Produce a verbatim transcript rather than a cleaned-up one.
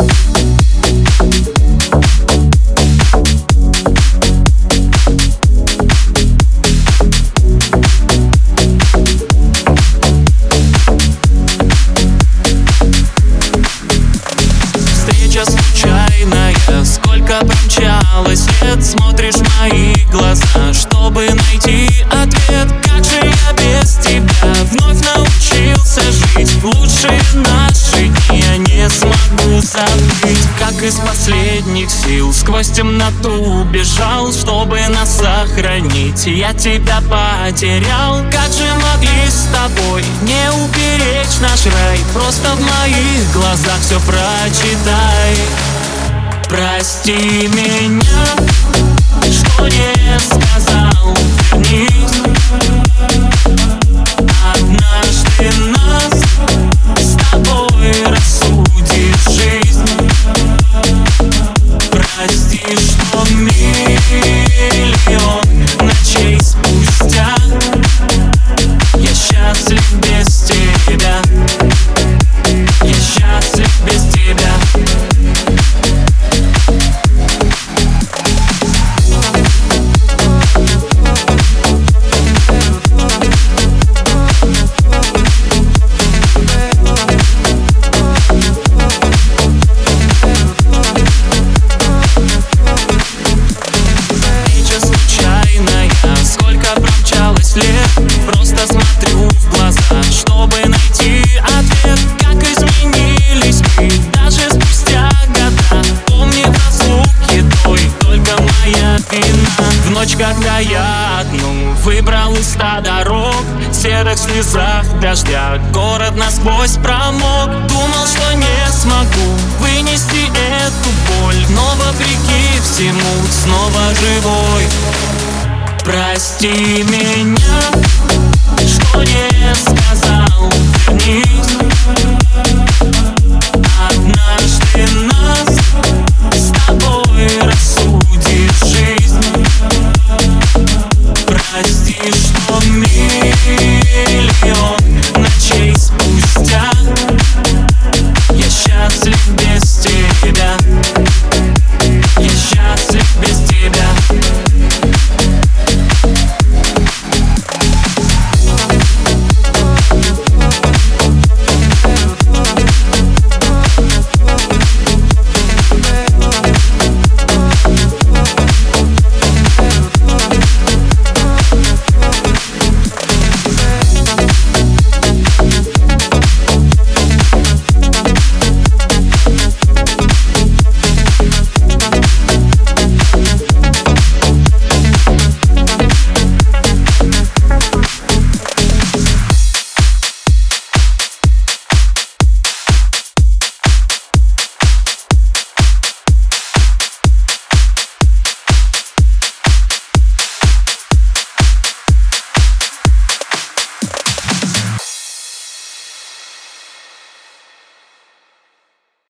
Случайная, сколько промчалось лет, смотришь в мои глаза, чтобы найти ответ. Как же я без тебя вновь научился жить? Лучшие наши дни я не смогу забыть. Как из последних сил сквозь темноту бежал, чтобы нас сохранить. Я тебя потерял. Как же могли с тобой не уберечь наш рай? Просто в моих глазах все прочитай. Прости меня, что не сказал, вернись. Однажды нас с тобой рассудит жизнь. Прости, что миллион ночей спустя я счастлив без тебя. Я счастлив без тебя. Просто смотрю в глаза, чтобы найти ответ. Как изменились мы даже спустя года. Помни разлуки той, только моя вина. В ночь, когда я одну выбрал из ста дорог, в серых слезах дождя город насквозь промок. Думал, что не смогу вынести эту боль, но вопреки всему снова живой. Прости меня,